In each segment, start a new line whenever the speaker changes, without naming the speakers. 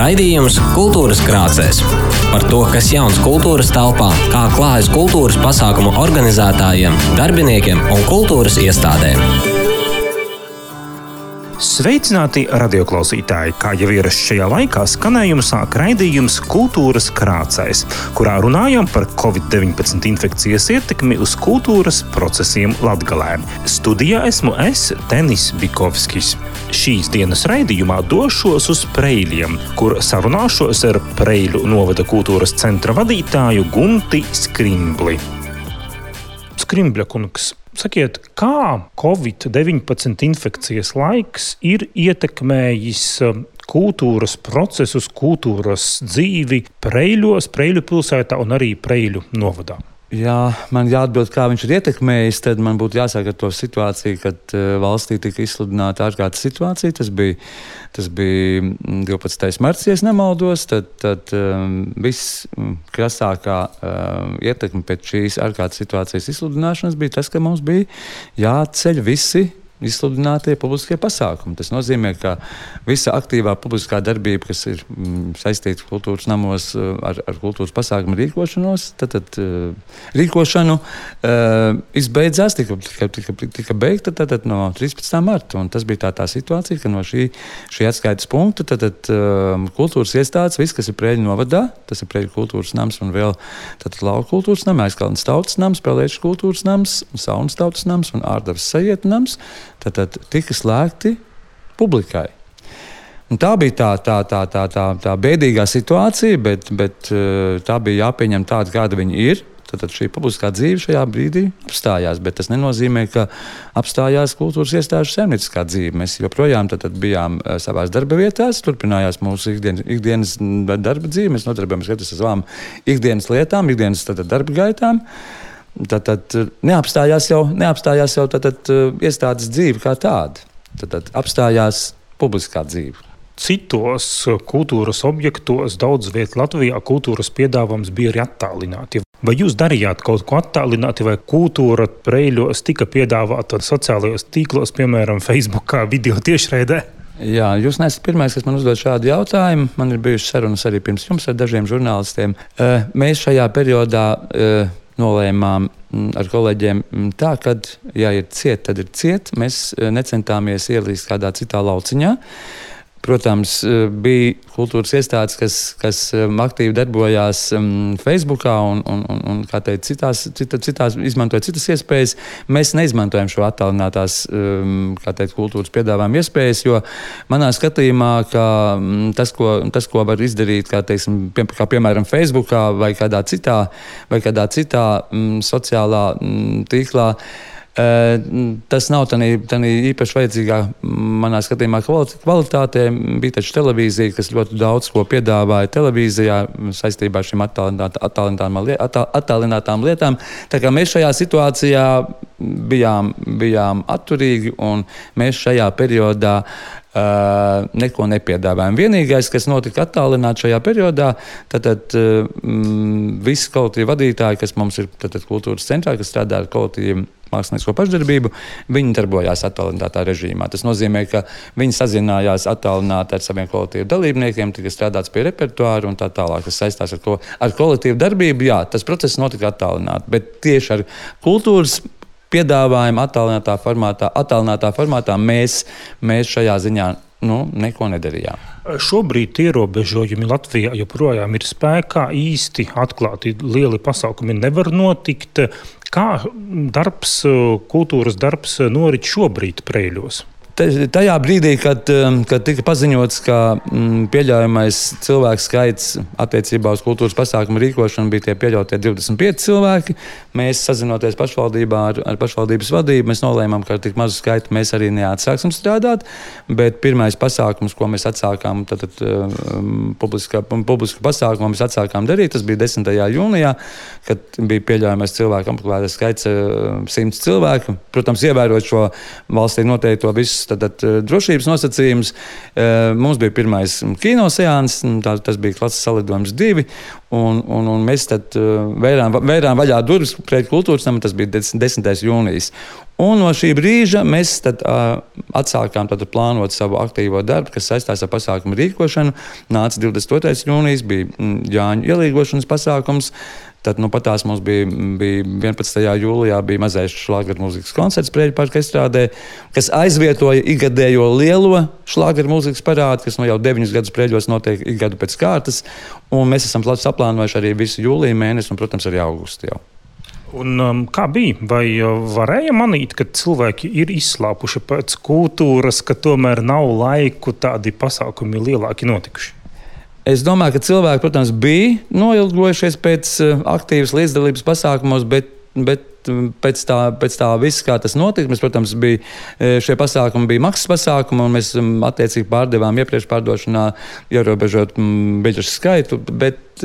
Raidījums Kultūras krācēs. Par to, kas jauns kultūras telpā, kā klājas kultūras pasākumu organizētājiem, darbiniekiem un kultūras iestādēm.
Sveicināti radioklausītāji! Kā jau ierasts šajā laikā, skanējumu sāk raidījums Kultūras krācēs, kurā runājam par Covid-19 infekcijas ietekmi uz kultūras procesiem Latgalē. Studijā esmu es, Tenis Bikovskis. Šīs dienas raidījumā došos uz Preiļiem, kur sarunāšos ar Preiļu novada kultūras centra vadītāju Gunti Skrimbli. Skrimbļa kungs, sakiet, kā Covid-19 infekcijas laiks ir ietekmējis kultūras procesus, kultūras dzīvi Preiļos, Preiļu pilsētā un arī Preiļu novadā?
Ja man jāatbild, kā viņš ir ietekmējis, tad man būtu jāsāk ar to situāciju, kad valstī tika izsludināta ārkārtas situācija. Tas bija 12. marts, ja nemaldos. Tad viss krasākā ietekme pēc šīs ārkārtas situācijas izsludināšanas bija tas, ka mums bija jāceļ visi izsludinātie publiskie pasākumi. Tas nozīmē, ka visa aktīvā publiskā darbība, kas ir saistīta kultūras namos ar kultūras pasākumu rīkošanu, izbeidzās, tika beigta no 13. marta. Un tas bija tā situācija, ka no šī atskaites punkta kultūras iestādes, viss, kas ir Preiļu novadā, tas ir Preiļu kultūras nams un vēl Lauku kultūras nams, Aizkalnes tautas nams, Pelēču kultūras nams, Saunas tautas nams un Ārdavas sajieta nams, tad tika slēgti publikai. Un tā bija tā bēdīgā situācija, bet tā bija jāpieņem tāda, kāda viņa ir. Tad šī publiskā dzīve šajā brīdī apstājās, bet tas nenozīmē, ka apstājās kultūras iestāžu saimnieciskā dzīve. Mēs joprojām bijām savās darba vietās, turpinājās mūsu ikdienas darba dzīve, mēs nodarbojamies katrs ar savām ikdienas lietām, ikdienas darba gaitām. Tad neapstājās jau iestādes dzīve kā tāda. Tad apstājās publiskā dzīve.
Citos kultūras objektos daudz viet Latvijā kultūras piedāvājums bija arī attālināti. Vai jūs darījāt kaut ko attālināti, vai kultūra Preiļos tika piedāvāta sociālajos tīklos, piemēram, Facebookā, video tiešraidē?
Jā, jūs neesat pirmais, kas man uzdod šādu jautājumu. Man ir bijušas sarunas arī pirms jums ar dažiem žurnālistiem. Mēs šajā periodā nolēmām ar kolēģiem tā, ka, ja ir ciet, tad ir ciet. Mēs necentāmies ielīst kādā citā lauciņā. Protams, bija kultūras iestādes, kas aktīvi darbojās Facebookā un kā teikt, citās izmantoja citas iespējas. Mēs neizmantojam šo attālinātās kultūras piedāvājumu iespējas, jo manā skatījumā, ka tas, ko var izdarīt, kā piemēram Facebookā vai kādā citā sociālā tīklā, tas nav tā īpaši vajadzīgā, manā skatījumā, kvalitātē. Bija taču televīzija, kas ļoti daudz ko piedāvāja televīzijā saistībā ar šīm attālinātām lietām. Tā kā mēs šajā situācijā bijām atturīgi un mēs šajā periodā neko nepiedāvājam. Vienīgais, kas notika attālināt šajā periodā, tad visi kolektīvi vadītāji, kas mums ir kultūras centrā, kas strādā ar kolektīvu māksliniecisko pašdarbību, viņi darbojās attālinātā režīmā. Tas nozīmē, ka viņi sazinājās attālināti ar saviem kolektīvu dalībniekiem, tika strādāts pie repertuāra un tā tālāk, kas saistās ar kolektīvu darbību. Jā, tas process notika attālināti, bet tieši ar kultūras piedāvājumu attālinātā formātā mēs šajā ziņā neko nedarījām.
Šobrīd ierobežojumi Latvijā joprojām ir spēkā, īsti atklāti lieli pasākumi nevar notikt. Kā kultūras darbs norit šobrīd Preiļos?
Tajā brīdī, kad tika paziņots, ka pieļaujamais cilvēku skaits attiecībā uz kultūras pasākumu rīkošanu bija tie pieļautie 25 cilvēki, mēs sazinoties pašvaldībā ar pašvaldības vadību, mēs nolēmām, ka ar tik mazu skaitu mēs arī neatsāksim strādāt, bet pirmais pasākums, ko mēs atsākām, publisku pasākumu mēs atsākām darīt, tas bija 10. jūnijā, kad bija pieļaujamais cilvēku apmeklētais skaits 100 cilvēku. Protams, ievērot šo valstī noteikto visu drošības nosacījumus. Mums bija pirmais kino seans, tas bija klases salidojums 2, Un mēs tad vērām vaļā durvis pret kultūras namu, tas bija 10. jūnijas. Un no šī brīža mēs tad, atsākām plānot savu aktīvo darbu, kas saistās ar pasākumu rīkošanu. Nāca 22. jūnijas, bija Jāņu ielīgošanas pasākums. Tad patās mums bija 11. jūlijā bija mazais šlāgeru mūzikas koncerts Preļu parka estrādē, kas aizvietoja ikgadējo lielo šlāgeru mūzikas parādu, kas jau 9 gadus Preļos notiek ik gadu pēc kārtas. Un mēs esam saplānojuši arī visu jūliju mēnesi un, protams, arī augustu jau.
Un, kā bija? Vai varēja manīt, ka cilvēki ir izslāpuši pēc kultūras, ka tomēr nav laiku tādi pasākumi lielāki notikuši?
Es domāju, ka cilvēki, protams, bija noilgojušies pēc aktīvas līdzdalības pasākumos, bet pēc tā viss, kā tas notika, mēs, protams, šie pasākumi bija maksas pasākumi, un mēs attiecīgi pārdevām iepriekš pārdošanā, ierobežot biļešu skaitu, bet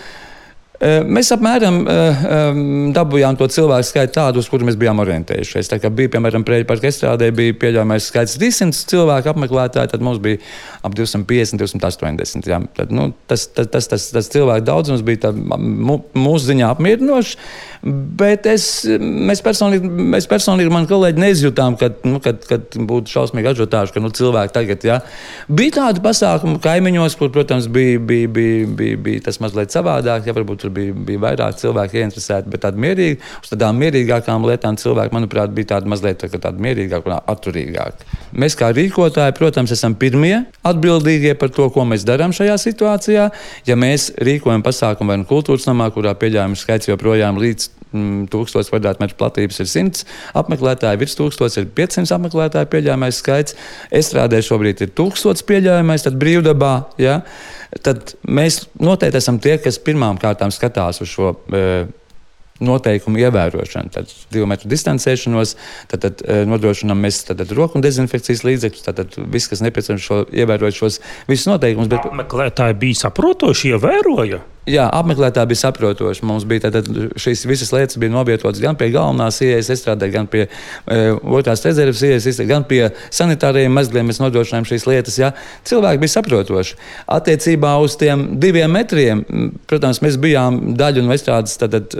mēs apmēram dabūjām to cilvēku skaitu tādu, uz kuru mēs bijām orientējušies. Tā kā bija, piemēram, Preļu parka estrādē bija pieļaujamais skaits 300 cilvēku apmeklētāji, tad mums bija ap 250, 280. Jā. Tad, tas cilvēku daudzums bija mūsu ziņā apmierinošs, bet mēs personīgi, mani kolēģi, neizjūtām, kad būtu šausmīgi ažiotāži, ka cilvēki tagad, jā. Bija tādi pasākumi kaimiņos, kur, protams, bija tas mazliet savādāk, ja varbūt tur bija vairāk cilvēki ieinteresēti, bet uz tādām mierīgākām lietām cilvēki, manuprāt, bija tādi mazliet mierīgāki un atturīgāki. Mēs kā rīkotāji, protams, esam pirmie atbildīgie par to, ko mēs darām šajā situācijā. Ja mēs rīkojam pasākumu vai kultūras namā, kurā pieļaujams skaits joprojām līdz 1000 kvadrātmetru platības ir 100 apmeklētāji, virs 1000 ir 500 apmeklētāji pieļaujamais skaits. Estrādē šobrīd ir 1000 pieļaujamais, tad brīvdabā, ja? Tad mēs noteikti esam tie, kas pirmām kārtām skatās uz šo noteikumu ievērošanu, tad 2 metru distancēšanos, tad nodrošinām mēs roku un dezinfekcijas līdzekļus, tad viss, kas nepieciešams ievērot šos visus noteikumus. Bet
apmeklētāji bija saprotoši, ievēroja?
Jā, apmeklētāji bija saprotoši. Mums bija šīs visas lietas bija novietotas gan pie galvenās ieejas estrādē, gan pie otrās rezerves ieejas, gan pie sanitārajiem mezgliem mēs nodrošinājām šīs lietas. Jā. Cilvēki bija saprotoši. Attiecībā uz tiem 2 metriem, protams, mēs bijām daļu no estrādes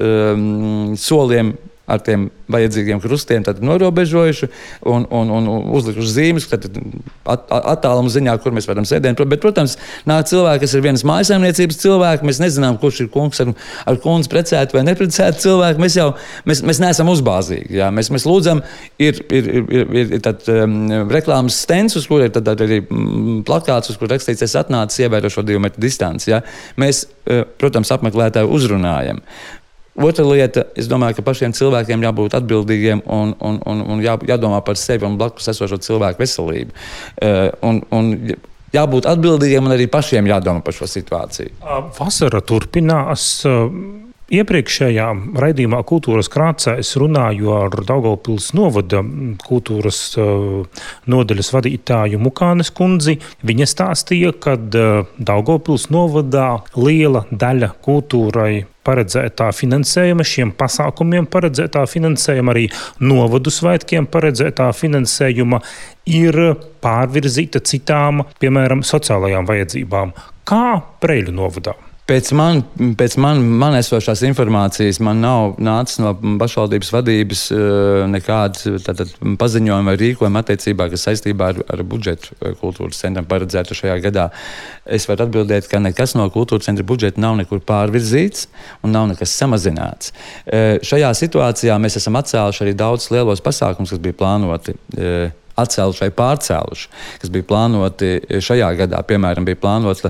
soliem ar tiem vajadzīgiem krustiem norobežojuši un uzlikuši zīmes, attālumu ziņā, kur mēs varam sēdēt. Bet, protams, nāk cilvēki, kas ir vienas mājasaimniecības cilvēki. Mēs nezinām, kurš ir kungs ar kundzi precēti vai neprecēti cilvēki. Mēs neesam uzbāzīgi. Jā. Mēs lūdzam, ir reklāmas stends, uz kur ir arī plakāts, uz kur rakstīts, es atnācu, ievēro šo 2 metru distanci. Jā. Mēs, protams, apmeklētāju uzrunājam. Otra lieta, es domāju, ka pašiem cilvēkiem jābūt atbildīgiem un jādomā par sevi un blakus esošo cilvēku veselību. Un jābūt atbildīgiem un arī pašiem jādomā par šo situāciju.
Vasara turpinās. Iepriekšējā raidījumā Kultūras krācēs runāju ar Daugavpils novada kultūras nodaļas vadītāju Mukānes kundzi. Viņa stāstīja, ka Daugavpils novadā liela daļa kultūrai paredzētā finansējuma, šiem pasākumiem paredzētā finansējuma, arī novadu svētkiem paredzētā finansējuma ir pārvirzīta citām, piemēram, sociālajām vajadzībām. Kā Preļu novadā?
Pēc man esošās informācijas man nav nācis no pašvaldības vadības nekāda paziņojuma vai rīkojuma attiecībā, kas saistībā ar budžetu kultūras centram paredzētu šajā gadā. Es varu atbildēt, ka nekas no kultūras centra budžeta nav nekur pārvirzīts un nav nekas samazināts. Šajā situācijā mēs esam atcēluši arī daudz lielos pasākumus, kas bija plānoti. Atcēluši vai pārcēluši, kas bija plānoti šajā gadā. Piemēram, bija plānots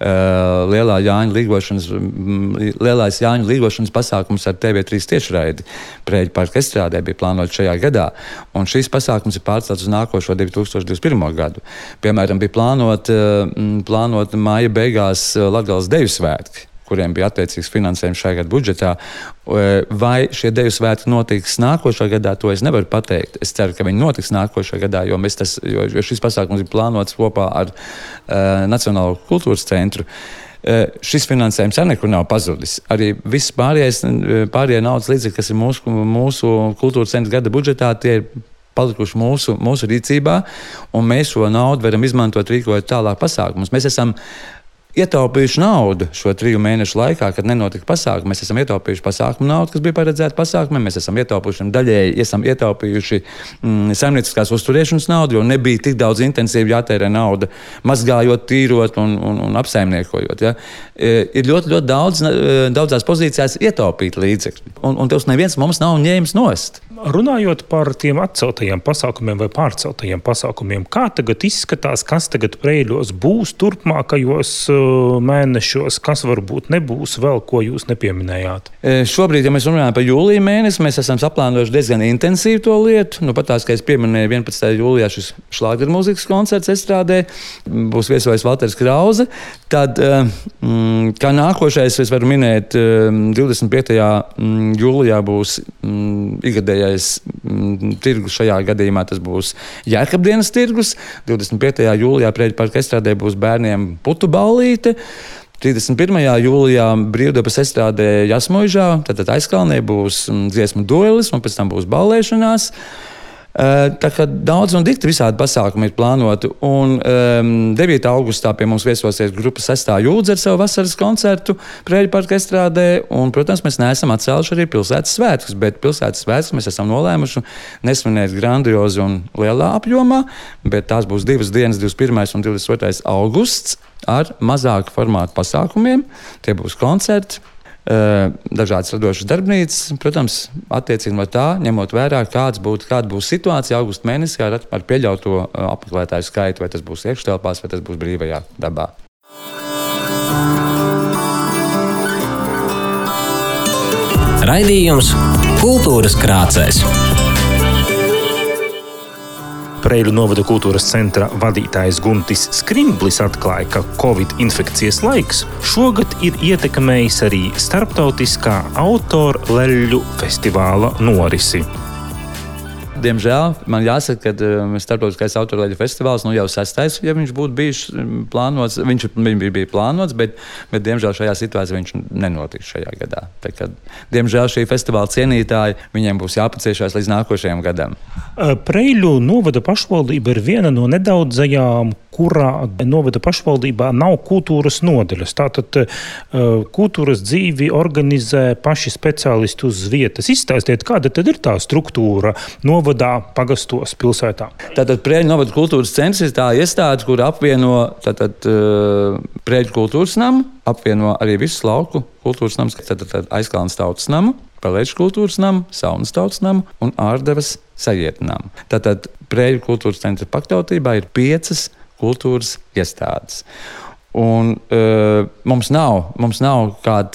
lielais Jāņu līgošanas pasākums ar TV3 tiešraidi. Preļu parka estrādē bija plānots šajā gadā, un šīs pasākums ir pārcelts uz nākošo 2021. gadu. Piemēram, bija plānot māja beigās Latgales deju svētki, kuriem bija attiecīgs finansējums šajā gada budžetā. Vai šie deju svētki notiks nākošā gadā, to es nevaru pateikt. Es ceru, ka viņi notiks nākošā gadā, jo šis pasākums ir plānots kopā ar Nacionālo kultūras centru. Šis finansējums arī nekur nav pazudis. Arī viss pārējie naudas līdzekļi, kas ir mūsu kultūras centra gada budžetā, tie ir palikuši mūsu rīcībā, un mēs šo naudu varam izmantot rīkojot tālāk pasākumus. Mēs esam ietaupījuši naudu šo 3 mēnešu laikā, kad nenotika pasākumi. Mēs esam ietaupījuši pasākumu naudu, kas bija paredzēta pasākumiem. Mēs esam ietaupījuši saimnieciskās uzturēšanas naudu, jo nebija tik daudz intensīvi jātērē nauda, mazgājot, tīrot un apsaimniekojot. Ja? Ir ļoti daudzās pozīcijās ietaupīt līdzekļi. Un tos neviens mums nav ņēmis nost.
Runājot par tiem atceltajiem pasākumiem vai pārceltajiem pasākumiem, kā tagad izskatās, kas tagad Preiļos būs turpmākajos mēnešos, kas varbūt nebūs vēl, ko jūs nepieminējāt?
Šobrīd, ja mēs runājam par jūlija mēnesi, mēs esam saplānojuši diezgan intensīvi to lietu. Nu, pat tās, ka es pieminēju 11. jūlijā šis šlāgermūzikas koncerts estrādē, būs viesojas Valters Krause. Tad, kā nākošais, es varu minēt, 25. jūlijā būs ikgadējais tirgus. Šajā gadījumā tas būs Jēkabdienas tirgus. 25. jūlijā Preiļu parka estrādē būs bērniem putu ballīte. 31. jūlijā brīvdabas estrādē Jasmuižā, tad Aizkalnē būs dziesmu duelis un pēc tam būs ballēšanās. Tā kā daudz un dikti visādi pasākumi ir plānoti. Un 9. augustā pie mums viesosies grupa 6. jūdze ar savu vasaras koncertu Preiļu parka estrādē. Un, protams, mēs neesam atcēluši arī pilsētas svētkus, bet pilsētas svētkus mēs esam nolēmuši nesvinēt grandiozi un lielā apjomā, bet tās būs 2 dienas, 21. un 22. augusts ar mazāku formātu pasākumiem. Tie būs koncerti. Dažādas radošas darbnīcas, protams, attiecīgi no tā, ņemot vērā, kāda būs situācija augusta mēnesī ar pieļauto apmeklētāju skaitu, vai tas būs iekštelpās, vai tas būs brīvajā dabā.
Raidījums Kultūras krācēs.
Preiļu novada kultūras centra vadītājs Guntis Skrimblis atklāja, ka Covid infekcijas laiks šogad ir ietekmējis arī starptautiskā autorleļu festivāla norisi.
Diemžēl man jāsaka, ka starptautiskais autorleļu festivāls jau 6. ja viņš būtu bijis plānots, viņš bija plānots, bet diemžēl šajā situācijā viņš nenotiks šajā gadā. Tā kā, diemžēl šī festivāla cienītāji, viņiem būs jāpaciešās līdz nākošajam gadam.
Preiļu novada pašvaldība ir viena no nedaudzajām, kurā novada pašvaldībā nav kultūras nodaļas. Tātad kultūras dzīvi organizē paši speciālisti uz vietas. Izstāstiet, kāda tad ir tā struktūra novadā, pagastos, pilsētā?
Tātad Preiļu novada kultūras centrs ir tā iestāde, kur apvieno Preiļu kultūras namu, apvieno arī visus lauku kultūras namus, tātad Aizkalnes tautas namu, Pelēču kultūras namu, Saunas tautas namu un Ārdevas sajietu namu. Tātad Preiļu kultūras centra pakļautībā ir 5 kultūras iestādes. Un mums nav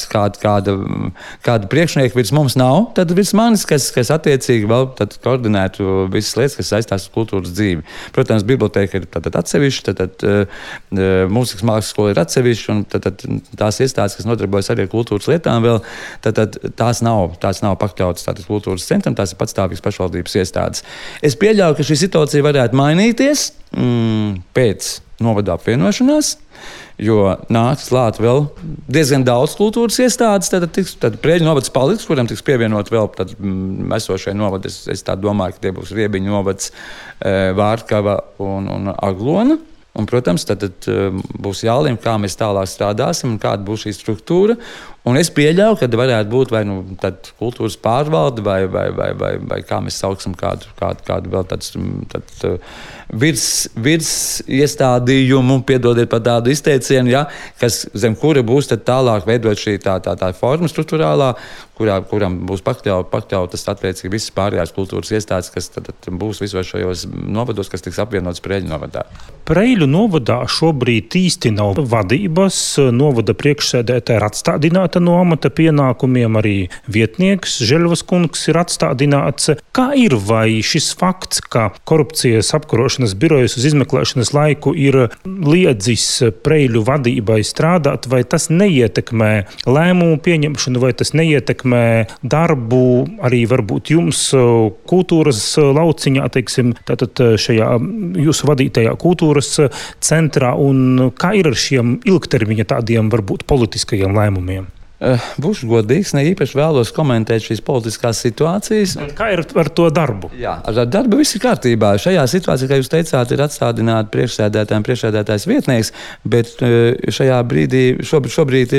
kāda priekšnieka virs mums nav. Tad virs manis, kas attiecīgi vēl koordinētu visas lietas, kas saistās ar kultūras dzīvi. Protams, biblioteka ir atsevišķa, mūzikas mākslas skola ir atsevišķa, un tās iestādes, kas nodarbojas arī ar kultūras lietām, vēl, tās nav pakļautas kultūras centram, tās ir patstāvīgas pašvaldības iestādes. Es pieļauju, ka šī situācija varētu mainīties pēc novada apvienošanās, jo nāks klāt vēl diezgan daudz kultūras iestādes. Tad Preiļu novads paliks, kuram tiks pievienot vēl esošai novadi. Es tā domāju, ka tie būs Riebiņu novads, Vārkava un Aglona. Un, protams, tad būs jālem, kā mēs tālāk strādāsim un kāda būs šī struktūra. Un es pieļauju, ka varētu būt vai kultūras pārvalde vai kā mēs sauksim kādu vēl tādu virs iestādījumu, piedodiet par tādu izteicienu, ja, kas zem kura būs tālāk veidot šī tā forma struktūrālā, kuram būs pakļautas attiecīgi visas pārējās kultūras iestādes, kas būs visos šajos novados, kas tiks apvienots Preiļu novadā.
Preiļu novadā šobrīd īsti nav vadības. Novada priekšsēdētāja ir atstādināta no amata pienākumiem, arī vietnieks Žeļvas kungs ir atstādināts. Kā ir, vai šis fakts, ka korupcijas apkarošanas birojas uz izmeklēšanas laiku ir liedzis Preiļu vadībai strādāt, vai tas neietekmē lēmumu pieņemšanu, vai tas neietekmē darbu arī varbūt jums kultūras lauciņā, teiksim, tātad šajā jūsu vadītajā kultūras centrā, un kā ir ar šiem ilgtermiņa tādiem varbūt politiskajiem lēmumiem?
Būšu godīgs, ne īpaši vēlos komentēt šīs politiskās situācijas.
Kā ir ar to darbu?
Jā, ar darbu viss ir kārtībā. Šajā situācijā, kā jūs teicāt, ir atstādināta priekšsēdētājs vietnieks, bet šajā brīdī šobrīd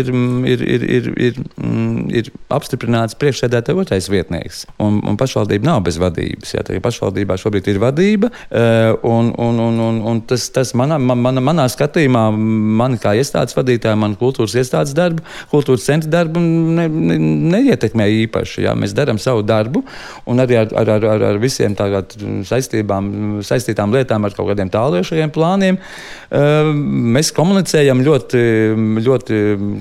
ir apstiprināts priekšsēdētāja otrais vietnieks. Un pašvaldība nav bez vadības. Jā, pašvaldībā šobrīd ir vadība, un tas manā skatījumā, man kā iestādes vadītāja, man kultūras iestādes darbu, kultūras centra darbu neietekmē īpaši. Jā. Mēs darām savu darbu, un arī ar visiem saistītām lietām, ar kaut kādiem tālējošajiem plāniem. Mēs komunicējam ļoti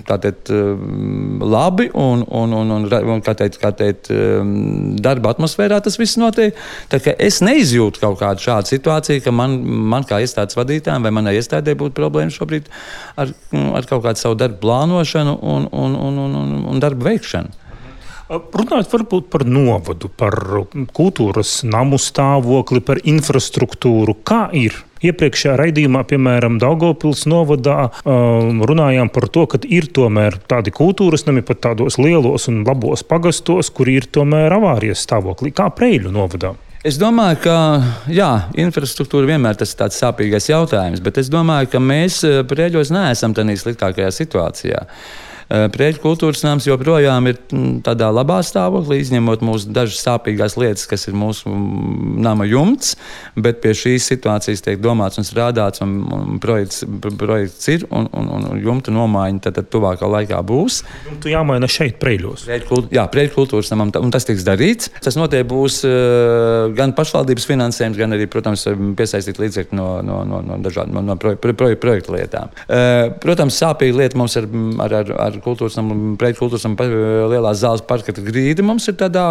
labi, un kā teikt, darba atmosfērā tas viss notiek. Tā kā es neizjūtu kaut kādu šādu situāciju, ka man kā iestādes vadītājiem vai manai iestādē būtu problēma šobrīd ar kaut kādu savu darbu plānošanu un darbu veikšanu.
Runājot varbūt par novadu, par kultūras namu stāvokli, par infrastruktūru. Kā ir? Iepriekšējā raidījumā, piemēram, Daugavpils novadā, runājām par to, ka ir tomēr tādi kultūras nami pat tādos lielos un labos pagastos, kuri ir tomēr avārijas stāvoklī. Kā Preiļu novadā?
Es domāju, ka infrastruktūra vienmēr tas ir tāds sāpīgais jautājums, bet es domāju, ka mēs Preiļos neesam tādā sliktākajā situācijā. Preiļu kultūras nams joprojām ir tādā labā stāvoklī, izņemot mūsu dažas sāpīgās lietas, kas ir mūsu nama jumts, bet pie šīs situācijas tiek domāts un strādāts, un projekts ir, un jumta nomaiņa tad tuvākā laikā būs.
Jumtu jāmaina šeit, Preiļos.
Preiļu kultūras namam, un tas tiks darīts. Tas noteikti būs gan pašvaldības finansējums, gan arī, protams, piesaistīt līdzekļu no dažādām projektu lietām. Protams, sāpīga lieta mums ar Preiļu kultūras namu lielās zāles parketa grīda mums ir tādā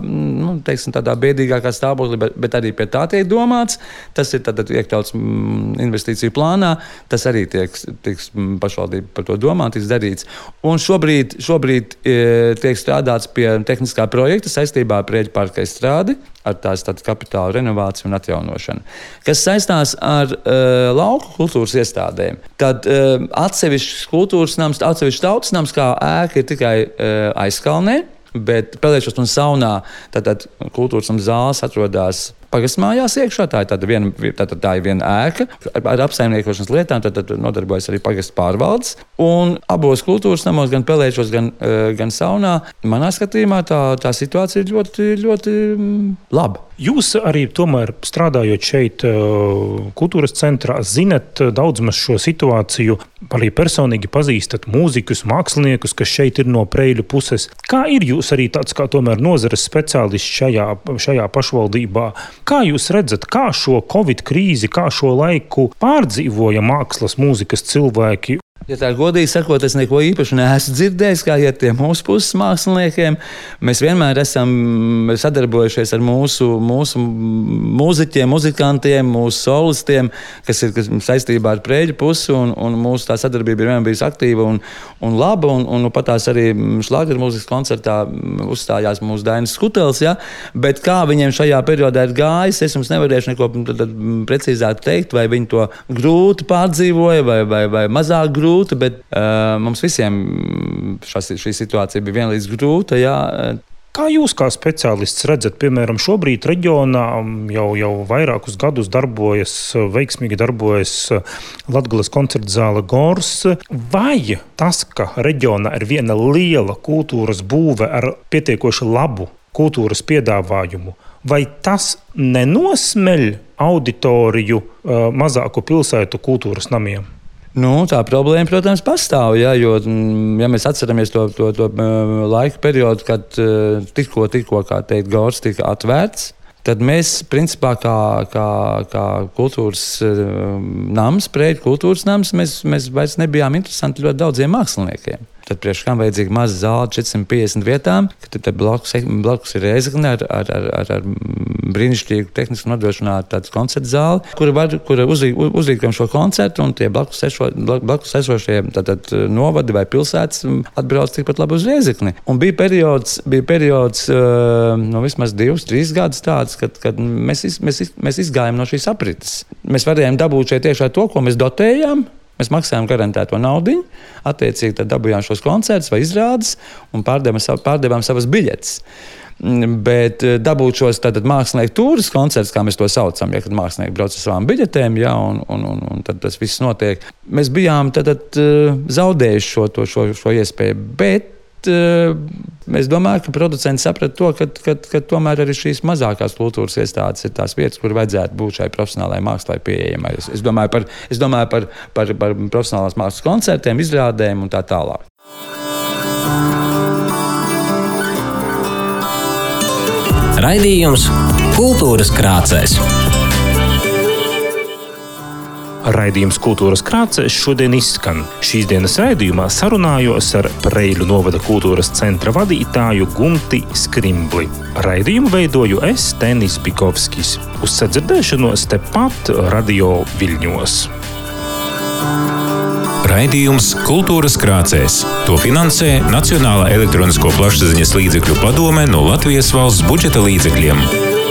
bēdīgākā stāvoklī, bet arī pie tā tiek domāts. Tas ir iekļauts investīciju plānā. Tas arī tiks pašvaldība par to domāt, tiks darīts. Un šobrīd tiek strādāts pie tehniskā projekta saistībā ar Preiļu parka izstrādi, ar tās kapitāla renovāciju un atjaunošanu. Kas saistās ar lauku kultūras iestādēm, tad atsevišķs kultūras nams, atsevišķs tautas nams kā ēka ir tikai Aizkalnē, bet Pelēšos un Saunā tātad kultūras nams zāles atrodas pagastmājās iekšā. Tā ir viena ēka ar apsaimniekošanas lietām, tad nodarbojas arī pagastu pārvaldes. Un abos kultūras namos, gan Pelēšos, gan Saunā, manā skatījumā tā situācija ir ļoti, ļoti laba.
Jūs arī tomēr strādājot šeit kultūras centrā, zinat daudz maz šo situāciju, arī personīgi pazīstat mūzikus, māksliniekus, kas šeit ir no Preiļu puses. Kā ir jūs arī tāds kā tomēr nozares speciālists šajā pašvaldībā? Kā jūs redzat, kā šo Covid krīzi, kā šo laiku pārdzīvoja mākslas, mūzikas cilvēki?
Ja tā godīgi sakot, es neko īpaši neesmu dzirdējis, kā iet tiem mūsu puses māksliniekiem. Mēs vienmēr esam sadarbojušies ar mūsu mūziķiem, muzikantiem, mūsu solistiem, kas ir saistībā ar Preiļu pusi, un mūsu tā sadarbība ir vienmēr bijusi aktīva un laba, un patās arī šlāgeru mūzikas koncertā uzstājās mūsu Dainis Skutels, ja? Bet kā viņiem šajā periodā ir gājis, es jums nevarēšu neko precīzāk teikt, vai viņi to grūti pārdzīvoja, vai mazāk grūti. Bet mums visiem šī situācija bija vienlīdz grūta. Jā.
Kā jūs kā speciālists redzat, piemēram, šobrīd reģionā jau vairākus gadus veiksmīgi darbojas Latgales koncertzāle Gors? Vai tas, ka reģionā ir viena liela kultūras būve ar pietiekoši labu kultūras piedāvājumu, vai tas nenosmeļ auditoriju mazāku pilsētu kultūras namiem?
Tā problēma, protams, pastāv, ja mēs atceramies to laika periodu, kad tikko kā teikt, Gors tika atvērts, tad mēs, principā, kā kultūras nams, Preiļu kultūras nams, mēs vairs nebijām interesanti ļoti daudziem māksliniekiem. Tad priekš kam vajadzīga maza zāle 450 vietām, tad blakus ir Rēzekne ar brīnišķīgu tehniski nodrošinātu tādu koncertu zāli, kura uzrīkojam šo koncertu, un tie blakus esošie novadi vai pilsētas atbrauc tikpat labi uz Rēzekni. Un bija periods vismaz 2-3 gadus tāds, kad mēs izgājām no šīs aprites. Mēs varējām dabūt šeit iekšā to, ko mēs dotējām, Mēs maksājām garantēto naudiņu, attiecīgi tad dabūjām šos koncertus vai izrādes un pārdevām savas biļetes. Bet dabūt šos mākslinieku tūrus koncertus, kā mēs to saucam, ja kad mākslinieki brauc ar savām biļetēm, ja, un tad tas viss notiek. Mēs bijām zaudējuši šo iespēju, bet mēs domājam, ka producenti saprata to, ka tomēr arī šīs mazākās kultūras iestādes ir tās vietas, kur vajadzētu būt šai profesionālajai mākslai pieejamai. Es domāju par profesionālās mākslas koncertiem, izrādēm un tā tālāk.
Raidījums Kultūras krācēs.
Raidījums Kultūras krācēs šodien izskan. Šīs dienas raidījumā sarunājos ar Preiļu novada kultūras centra vadītāju Gunti Skrimbli. Raidījumu veidoju es, Tenis Bikovskis. Uz sadzirdēšanos tepat Radio Viļņos.
Raidījums Kultūras krācēs. To finansē Nacionālā elektronisko plašsaziņas līdzekļu padome no Latvijas valsts budžeta līdzekļiem.